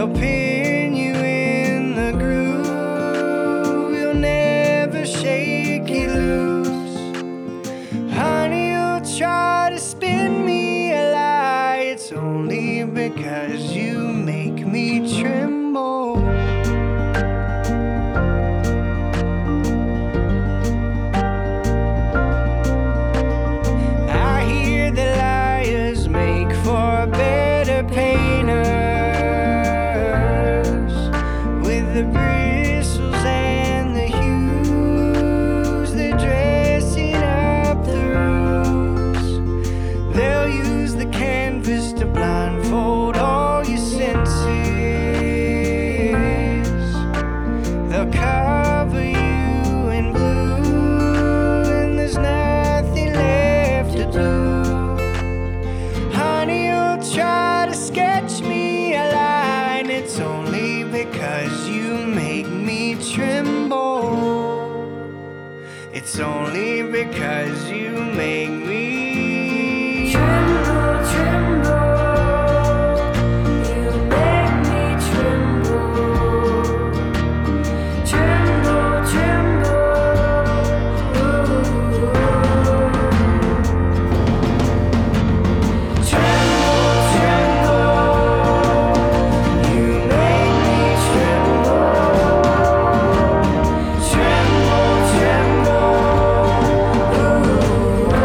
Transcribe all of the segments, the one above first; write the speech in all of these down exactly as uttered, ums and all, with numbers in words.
They'll pin you in the groove. You'll never shake it loose. Honey, you'll try to spin me a lie. It's only because you make me tremble. I hear the liars make for better painters, with the bristles and the hues. They're dressing up the ruse. They'll use the canvas to blindfold all your senses. They'll cover you in blue, and there's nothing left to do. Honey, you'll try to sketch me a line. It's only because you make me tremble. It's only because you make me Tremble, tremble, you make me tremble. Tremble, tremble, ooh. Tremble, tremble, you make me tremble. Tremble, tremble, ooh.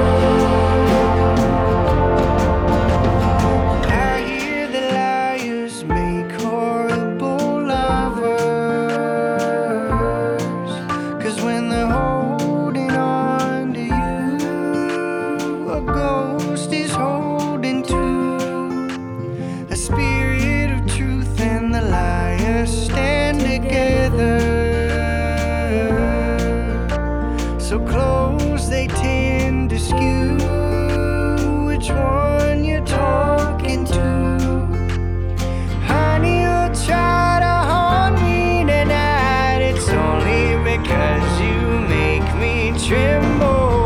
I hear the liars make horrible lovers. 'Cause when they're holding on to you, a ghost is holding too. A spirit of truth and the liar stand together, so close they tend to skew which one you're talking to. Honey, you'll try to haunt me tonight. It's only because you make me tremble.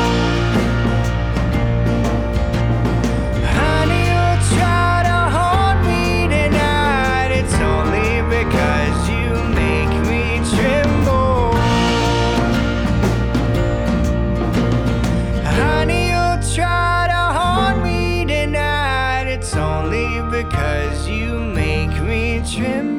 Honey, you'll try to haunt me tonight. It's only because you make me tremble. Honey, you'll try to haunt me tonight. It's only because you make me tremble.